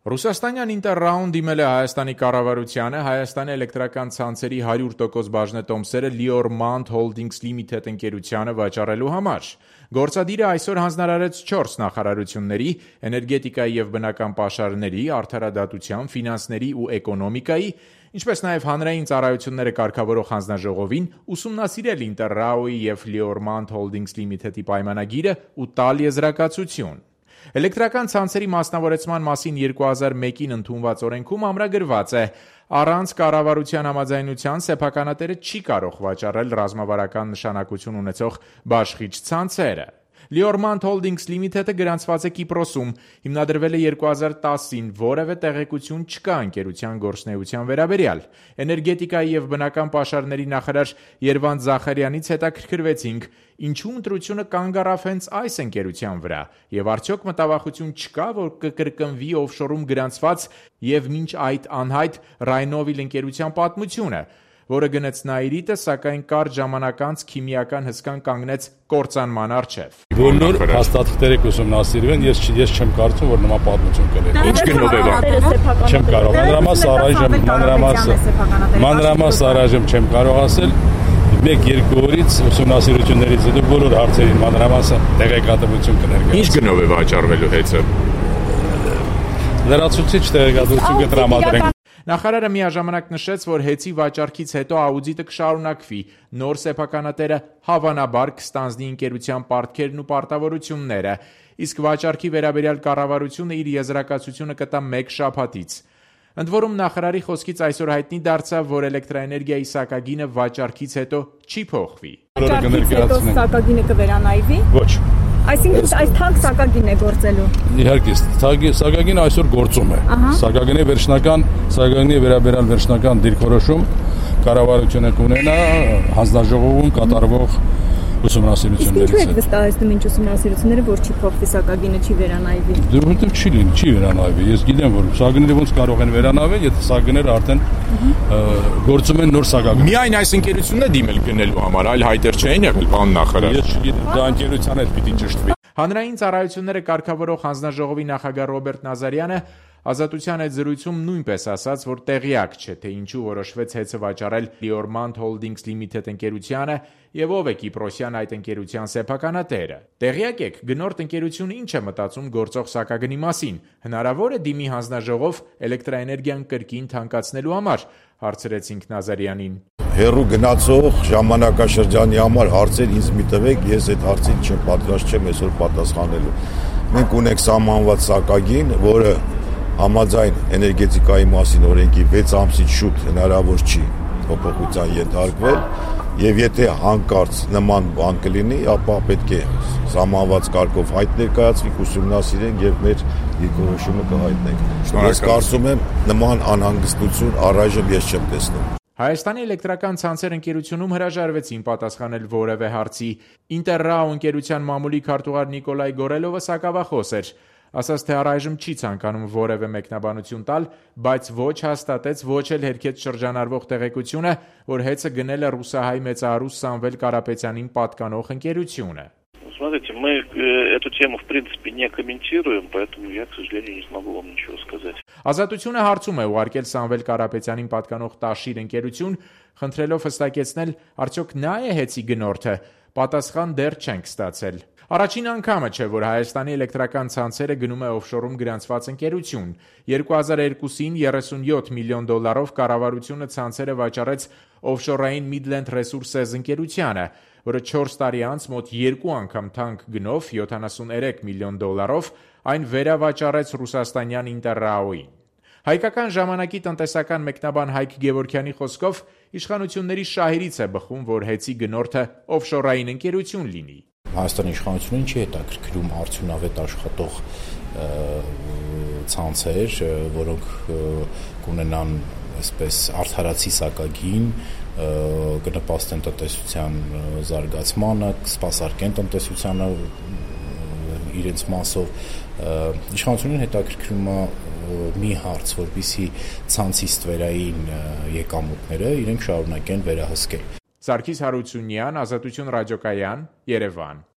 Ռուսաստանյան Ինտերրաուն դիմել է Հայաստանի կառավարությանը Հայաստանի էլեկտրական ցանցերի 100% բաժնետոմսերը Liormand Holdings Limited ընկերությանը վաճառելու համար։ Գործադիրը այսօր հանձնարարեց 4 նախարարությունների՝ էներգետիկայի և բնական պաշարների, արդարադատության, ֆինանսների ու էկոնոմիկայի, ինչպես նաև հանրային ծառայությունները կարգավորող հանձնաժողովին ուսումնասիրել Ինտերրաուի և Liormand Holdings Limited-ի պայմանագիրը ու տալ եզրակացություն։ Էլեկտրական ցանցերի մասնավորեցման մասին 2001-ին ընդունված օրենքում ամրագրված է. առանց կառավարության համաձայնության սեփականատերը չի կարող վաճառել ռազմավարական նշանակություն ունեցող բաշխիչ ցանցերը։ Liormand Holdings Limited-ը գրանցված է Կիպրոսում, հիմնադրվել է 2010-ին, որևէ տեղեկություն չկա ընկերության գործունեության վերաբերյալ։ Էներգետիկայի և բնական պաշարների նախարար Երվանդ Զախարյանից հետաքրքրվեցինք, ինչու ընտրությունը կանգ առավ հենց այս ընկերության վրա, և արդյոք մտավախություն չկա, որ կկրկնվի օֆշորում գրանցված և մինչ այդ անհայտ Rheinovil ընկերության պատմությունը, որը գնեց Նաիրիտը, սակայն կարճ ժամանակ անց քիմիական հսկան կանգնեց կործանման առջև։ Բոլոր փաստաթղթերը կուսումնասիրվեն, ես չեմ կարծում, որ նման պատմություն կլինի։ Ինչ գնով է Չեմ կարող, մանրամաս առայժմ չեմ կարող ասել։ 1-2 օրից ուսումնասիրություններից հետո բոլոր հարցերին մանրամասը տեղեկատվություն կներկայացնեմ։ Ինչ գնով է վաճառվելու հեծը։ Լրացուցիչ տեղեկատվություն կտրամադրենք։ Նախարարը միաժամանակ նշեց, որ հեծի վաճառքից հետո աուդիտը կշարունակվի, նոր սեփականատերը հավանաբար կստանձնի ընկերության պարտքերն ու պարտավորությունները, իսկ վաճառքի վերաբերյալ կառավարությունը իր եզրակացությունը կտա 1 շաբաթից։ Ընդ որում նախարարի խոսքից այսօր հայտնի դարձավ, որ էլեկտրաէներգիայի սակագինը վաճառքից հետո չի փոխվի։ Վաճառքից հետո սակագինը կվերանայվի։ Ոչ։ Այսինքն այս թանկ սակագին է գործելու։ Իհարկե, սակագինը այսօր գործում է։ Սակագինի վերաբերյալ վերջնական դիրքորոշում կառավարությունը կունենա հանձնաժողովում կատարվող ուսումնասիրություններից։ Իսկ ինչու եք վստահեցնում ինչ ուսումնասիրությունները, որ չի փոխվի սակագինը չի վերանայվի։ Որովհետև չի վերանայվի։ Ես գիտեմ, որ սակագինները ոնց կարող են վերանայվել, եթե սակագինները արդեն գործում են նոր սակագին։ Միայն այս ընկերությունն է դիմել գնելու համար, այլ հայտեր չէին եղել, պարոն նախարար։ Ես չգիտեմ, դա ընկերության հետ պիտի ճշտվի։ Հանրային ծառայությունները կարգավորող հանձնաժողովի նախագահ Ռոբերտ Նազարյանը Ազատության այդ զրույցում նույնպես ասաց, որ տեղյակ չէ, թե ինչու որոշվեց հեծը վաճառել Liormand Holdings Limited ընկերությանը եւ ով է Կիպրոսյան այդ ընկերության սեփականատերը։ Տեղյակ եք, գնորդ ընկերությունը ինչ է մտածում գործող սակագնի մասին։ Հնարավոր է դիմի հանձնաժողով էլեկտրաէներգիան կրկին թանկացնելու համար, հարցրեցինք Նազարյանին։ Հերու գնացող ժամանակաշրջանի համար հարցեր ինձ մի տվեք, ես այդ հարցին չեմ պատրաստ չեմ այսօր պատասխանելու։ Մենք ունենք սահմանված սակագին, որը համաձայն էներգետիկայի մասին օրենքի 6 ամսից շուտ հնարավոր չի փոփոխության ենթարկվել, եւ եթե հանկարծ նման բան կլինի, ապա պետք է սահմանված կարգով հայտ ներկայացվի, ուսումնասիրենք եւ մեր դիրքորոշումը կհայտնենք։ Ես կարծում եմ նման անհանգստություն առայժմ ես չեմ տեսնում։ Հայաստանի էլեկտրական ցանցեր ընկերությունում հրաժարվեցին պատասխանել որևէ հարցի։ Ինտերրաու ընկերության մամուլի քարտուղար Նիկոլայ Գորելովը սակավախոս էր։ Ասաց, թե առայժմ չի ցանկանում որևէ մեկնաբանություն տալ, բայց ոչ հաստատեց, ոչ էլ հերքեց շրջանառվող տեղեկությունը, որ հեծը գնել է ռուսահայ մեծահարուստ Սամվել Կարապետյանին պատկանող ընկերությունը։ Смотрите, мы эту тему в принципе не комментируем, поэтому я, к сожалению, не смогу вам ничего сказать. Ազատությունը հարցում է ուղարկել Սամվել Կարապետյանին պատկանող Տաշիր ընկերություն, խնդրելով հստակեցնել, արդյոք նա է հեծի գնորդը։ Պատասխան դեռ չենք ստացել։ Առաջին անգամը չէ, որ Հայաստանի էլեկտրական ցանցերը գնում է օֆշորում գրանցված ընկերություն։ 2002-ին $37 միլիոն կառավարությունը ցանցերը վաճառեց օֆշորային Midland Resources ընկերությանը, որը 4 տարի անց մոտ 2 անգամ թանկ գնով $73 միլիոն այն վերավաճառեց ռուսաստանյան Ինտերրաուին։ Հայկական ժամանակի տնտեսական մեկնաբան Հայկ Գևորգյանի խոսքով իշխանությունների շահերից է բխում, որ հեծի գնորդը օֆշորային ընկերություն լինի։ Հայաստանի իշխանություններին չի հետաքրքրում արդյունավետ աշխատող ցանցեր, որոնք կունենան այսպես արդարացի սակագին, կնպաստեն տնտեսության զարգացմանը, կսպասարկեն տնտեսությանը իրենց մասով։ Իշխանություններին հետաքրքրում է մի հարց, որպեսզի ցանցի ստվերային եկամուտները իրենք շարունակեն վերահսկել։ Սարգիս Հարությունյան, Ազատություն ռադիոկայան, Երևան։